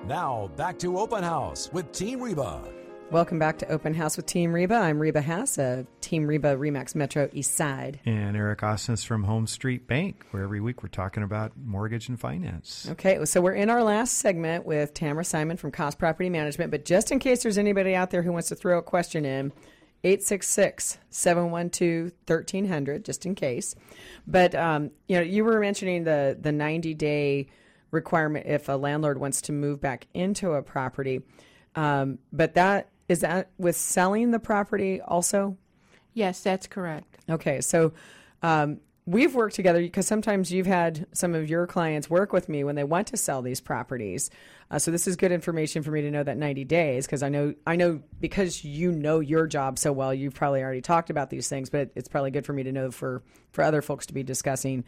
Now, back to Open House with Team Reba. Welcome back to Open House with Team Reba. I'm Reba Haas of Team Reba Remax Metro East Side. And Eric Osnes from Home Street Bank, where every week we're talking about mortgage and finance. Okay, so we're in our last segment with Tamara Simon from Cost Property Management. But just in case there's anybody out there who wants to throw a question in, 866-712-1300, just in case. But, you were mentioning the 90-day requirement if a landlord wants to move back into a property. But is that with selling the property also? Yes, that's correct. Okay, so we've worked together because sometimes you've had some of your clients work with me when they want to sell these properties. So this is good information for me to know that 90 days, because I know because you know your job so well, you've probably already talked about these things, but it's probably good for me to know for other folks to be discussing.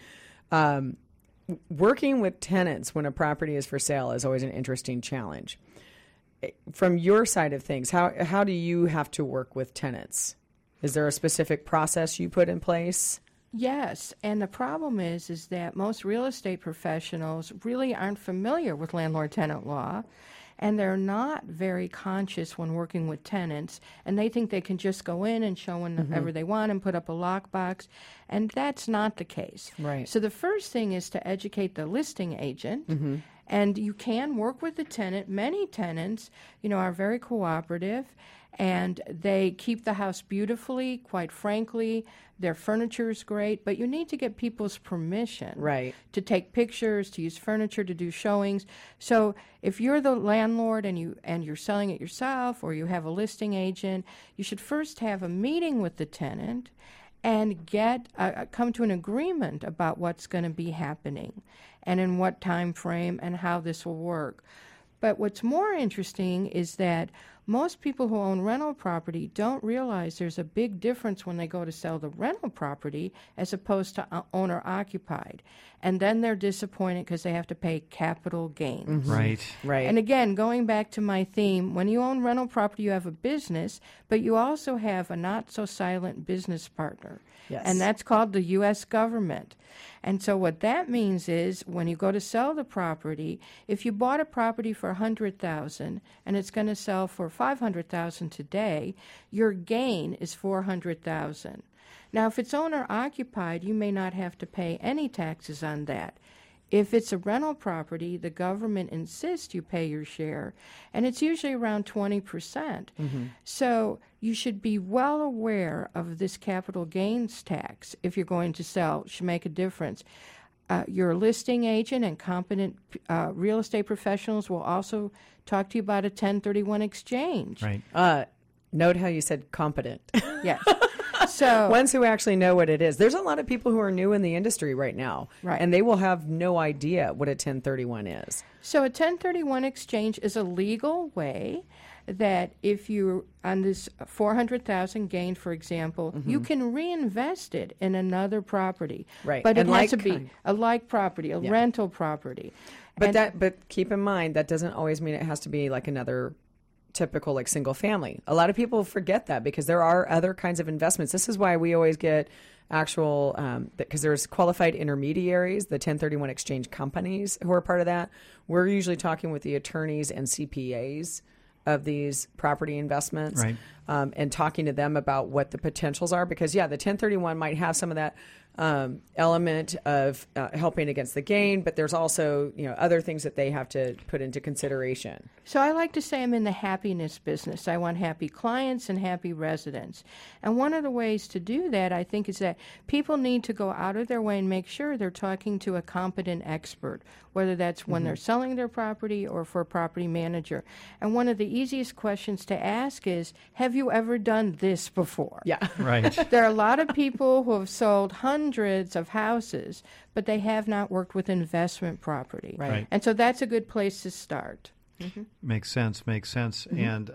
Working with tenants when a property is for sale is always an interesting challenge. From your side of things, how do you have to work with tenants? Is there a specific process you put in place? Yes, and the problem is that most real estate professionals really aren't familiar with landlord-tenant law, and they're not very conscious when working with tenants, and they think they can just go in and show whenever they want and put up a lockbox, and that's not the case. Right. So the first thing is to educate the listing agent, and you can work with the tenant. Many tenants, are very cooperative, and they keep the house beautifully. Quite frankly, their furniture is great, but you need to get people's permission to take pictures, to use furniture, to do showings. So if you're the landlord and you're selling it yourself, or you have a listing agent, you should first have a meeting with the tenant and come to an agreement about what's going to be happening and in what time frame and how this will work. But what's more interesting is that most people who own rental property don't realize there's a big difference when they go to sell the rental property as opposed to owner-occupied. And then they're disappointed because they have to pay capital gains. Right. And again, going back to my theme, when you own rental property, you have a business, but you also have a not-so-silent business partner. Yes. And that's called the U.S. government. And so what that means is when you go to sell the property, if you bought a property for $100,000 and it's going to sell for $500,000 today, your gain is $400,000. Now, if it's owner-occupied, you may not have to pay any taxes on that. If it's a rental property, the government insists you pay your share, and it's usually around 20%. So you should be well aware of this capital gains tax if you're going to sell. It should make a difference. Your listing agent and competent real estate professionals will also talk to you about a 1031 exchange. Right. Note how you said competent. Yes. So ones who actually know what it is. There's a lot of people who are new in the industry right now, and they will have no idea what a 1031 is. So a 1031 exchange is a legal way that if you on this $400,000 gain, for example, you can reinvest it in another property. Right. But And it has to be a like property, a rental property. But keep in mind that doesn't always mean it has to be like another typical like single family. A lot of people forget that because there are other kinds of investments. This is why we always get actual, because there's qualified intermediaries, the 1031 exchange companies who are part of that. We're usually talking with the attorneys and CPAs of these property investments, and talking to them about what the potentials are. Because, the 1031 might have some of that element of helping against the gain, but there's also other things that they have to put into consideration. So I like to say I'm in the happiness business. I want happy clients and happy residents. And one of the ways to do that, I think, is that people need to go out of their way and make sure they're talking to a competent expert, whether that's when they're selling their property or for a property manager. And one of the easiest questions to ask is, have you ever done this before? Yeah. Right. There are a lot of people who have sold hundreds of houses, but they have not worked with investment property. Right. And so that's a good place to start. Makes sense. And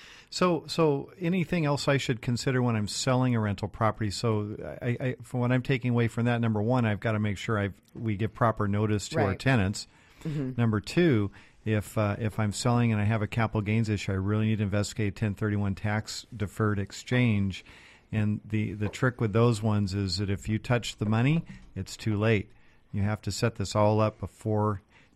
so anything else I should consider when I'm selling a rental property? So I from what I'm taking away from that, number one, I've got to make sure we give proper notice to our tenants. Number two, if I'm selling and I have a capital gains issue, I really need to investigate 1031 tax deferred exchange. And the trick with those ones is that if you touch the money, it's too late. You have to set this all up before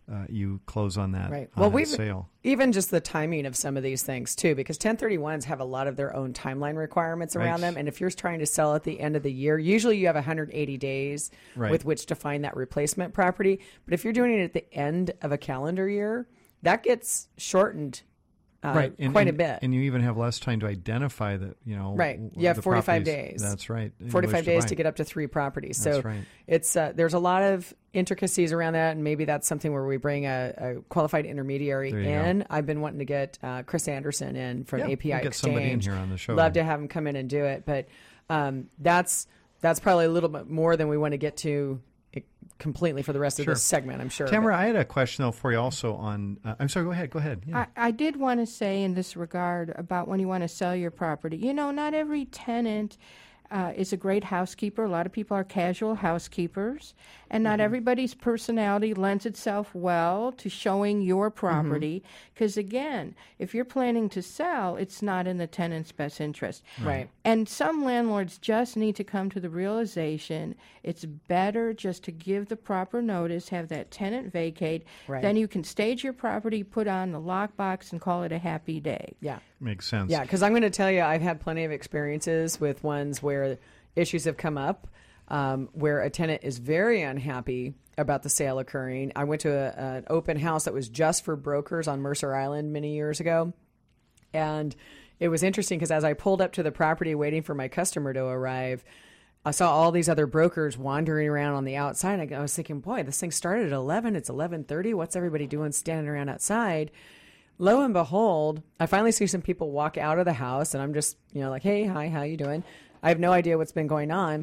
you close on that, Right. on Well, that we've sale. even just the timing of some of these things too, because 1031s have a lot of their own timeline requirements around Right. them. And if you're trying to sell at the end of the year, usually you have 180 days Right. with which to find that replacement property. But if you're doing it at the end of a calendar year, that gets shortened quite a bit. And you even have less time to identify that, Right. You have the 45 properties. days. That's right. in 45 which days buy. to get up to 3 properties. That's So right. it's there's a lot of intricacies around that, and maybe that's something where we bring a qualified intermediary There you in. I've been wanting to get Chris Anderson in from Yeah, API we'll get Exchange. somebody in here on the show. Love to have him come in and do it, but that's probably a little bit more than we want to get to completely for the rest of Sure. this segment, I'm sure. Tamara, I had a question though for you also on. I'm sorry. Go ahead. Yeah. I did want to say in this regard about when you want to sell your property. Not every tenant is a great housekeeper. A lot of people are casual housekeepers, and not everybody's personality lends itself well to showing your property. Because again, if you're planning to sell, it's not in the tenant's best interest. Right. And some landlords just need to come to the realization it's better just to give the proper notice, have that tenant vacate. Right. Then you can stage your property, put on the lockbox, and call it a happy day. Yeah. Makes sense. Yeah, because I'm going to tell you, I've had plenty of experiences with ones where issues have come up, where a tenant is very unhappy about the sale occurring. I went to an open house that was just for brokers on Mercer Island many years ago, and it was interesting because as I pulled up to the property waiting for my customer to arrive, I saw all these other brokers wandering around on the outside. I was thinking, boy, this thing started at 11. It's 11:30. What's everybody doing standing around outside? Lo and behold, I finally see some people walk out of the house, and I'm just, like, hey, hi, how you doing? I have no idea what's been going on.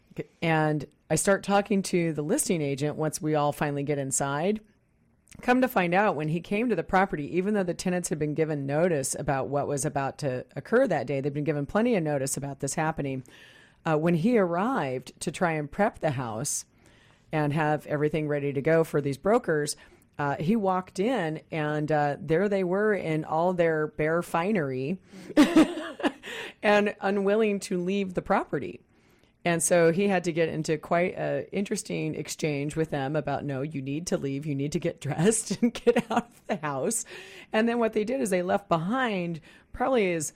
And I start talking to the listing agent once we all finally get inside. Come to find out, when he came to the property, even though the tenants had been given notice about what was about to occur that day, they'd been given plenty of notice about this happening. When he arrived to try and prep the house and have everything ready to go for these brokers, he walked in, and there they were in all their bare finery and unwilling to leave the property. And so he had to get into quite an interesting exchange with them about, no, you need to leave. You need to get dressed and get out of the house. And then what they did is they left behind probably as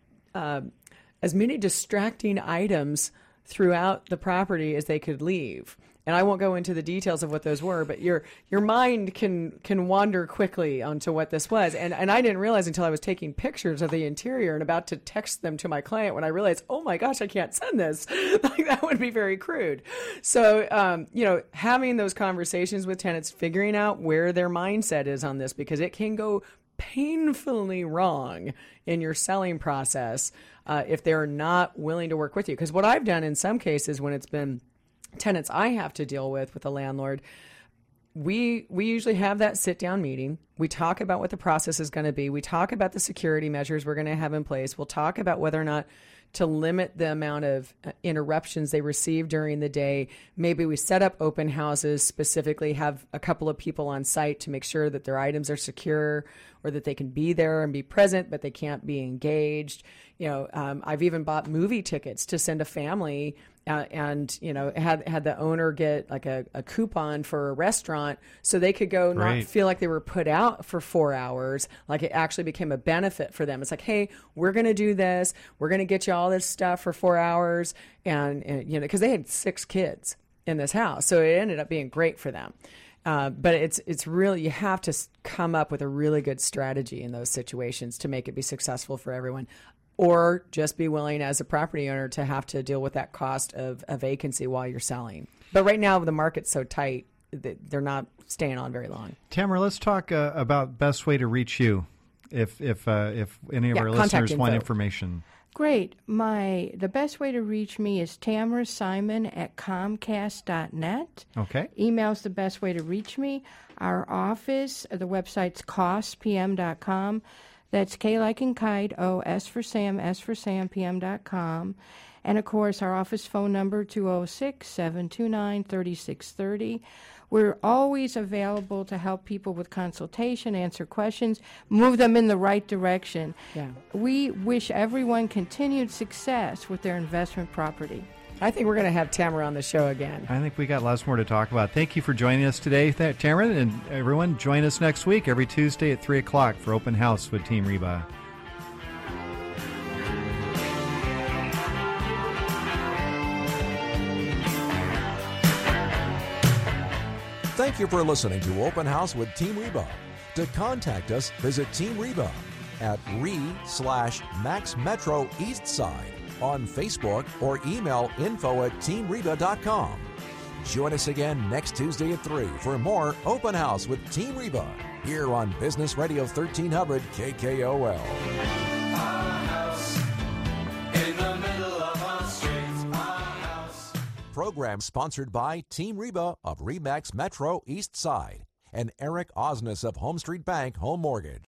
many distracting items throughout the property as they could leave. And I won't go into the details of what those were, but your mind can wander quickly onto what this was. And I didn't realize until I was taking pictures of the interior and about to text them to my client when I realized, oh my gosh, I can't send this. Like, that would be very crude. So, having those conversations with tenants, figuring out where their mindset is on this, because it can go painfully wrong in your selling process if they're not willing to work with you. Because what I've done in some cases when it's been tenants I have to deal with a landlord, we usually have that sit down meeting. We talk about what the process is going to be. We talk about the security measures we're going to have in place. We'll talk about whether or not to limit the amount of interruptions they receive during the day. Maybe we set up open houses, specifically have a couple of people on site to make sure that their items are secure, or that they can be there and be present, but they can't be engaged. I've even bought movie tickets to send a family and had the owner get like a coupon for a restaurant so they could go not Right. feel like they were put out for 4 hours, like it actually became a benefit for them. It's like, hey, we're going to do this. We're going to get you all this stuff for 4 hours. And because they had 6 kids in this house. So it ended up being great for them. But it's really, you have to come up with a really good strategy in those situations to make it be successful for everyone. Or just be willing as a property owner to have to deal with that cost of a vacancy while you're selling. But right now the market's so tight that they're not staying on very long. Tamara, let's talk about best way to reach you if any of our contact listeners want info. information. Great. The best way to reach me is tamarasimon@comcast.net. Okay. Email's the best way to reach me. Our office, the website's costpm.com. That's K like in kite, O, S for Sam, PM.com. And, of course, our office phone number, 206-729-3630. We're always available to help people with consultation, answer questions, move them in the right direction. Yeah. We wish everyone continued success with their investment property. I think we're going to have Tamara on the show again. I think we got lots more to talk about. Thank you for joining us today, Tamara, and everyone. Join us next week, every Tuesday at 3 o'clock for Open House with Team Reba. Thank you for listening to Open House with Team Reba. To contact us, visit Team Reba at re/Max Metro East Side on Facebook or email info@teamreba.com. Join us again next Tuesday at 3 for more Open House with Team Reba here on Business Radio 1300 KKOL. Program sponsored by Team Reba of RE/MAX Metro East Side and Eric Osnes of Home Street Bank Home Mortgage.